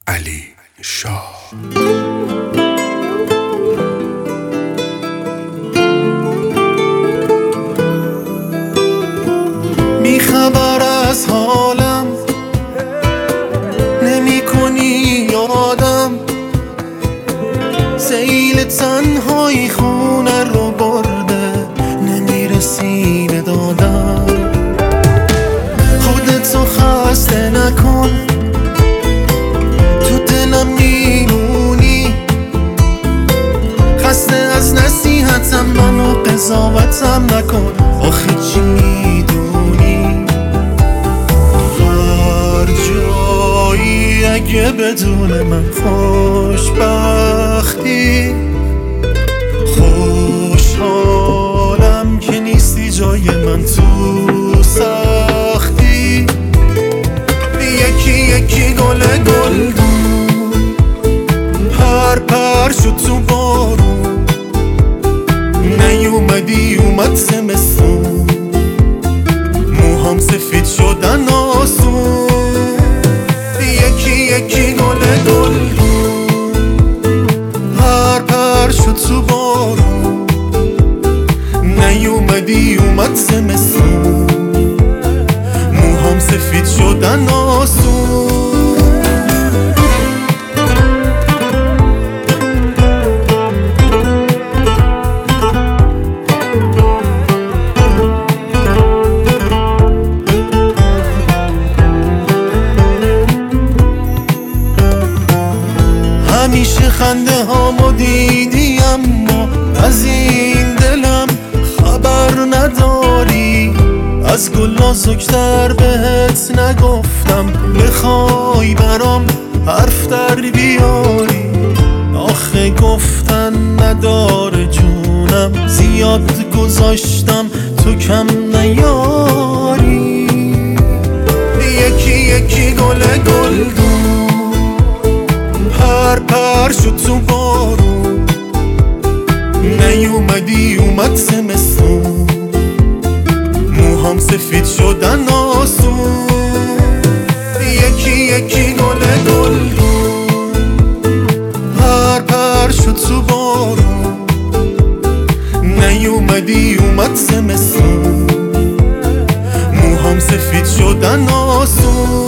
علی شاه. میخبر از حالم نمی کنی یادم، سیل تنهایی خونه رو برده نمیرسی به دادم. خودتو خسته نکن، تو دلم میمونی، خسته از نصیحتم منو قضاوتم نکن. آخه چی میدونی هر جایی اگه بدون من خوشبختی، خوشحالم که نیستی جای من تو سختی. یکی یکی گل گلدون پر شد تو بارون، نیومدی اومد زمستون، موهام سفید شدن آسون. یکی یکی گل گلدون پر شد تو بارون، نیومدی اومد زمستون، موهام سفید شدن آسون. همیشه خنده هامو دیدی اما از این دلم خبر نداری. از گل نازک‌تر بهت نگفتم بخوای برام حرف در بیاری. آخه گفتن نداره جونم، زیاد گذاشتم تو کم نیاری. یکی یکی گل گلدون پر شد تو بارون، نیومدی اومد زمستون، موهام سفید شدن آسون. یکی یکی گل گلدون پر شد تو بارون، نیومدی اومد زمستون، موهام سفید شدن آسون.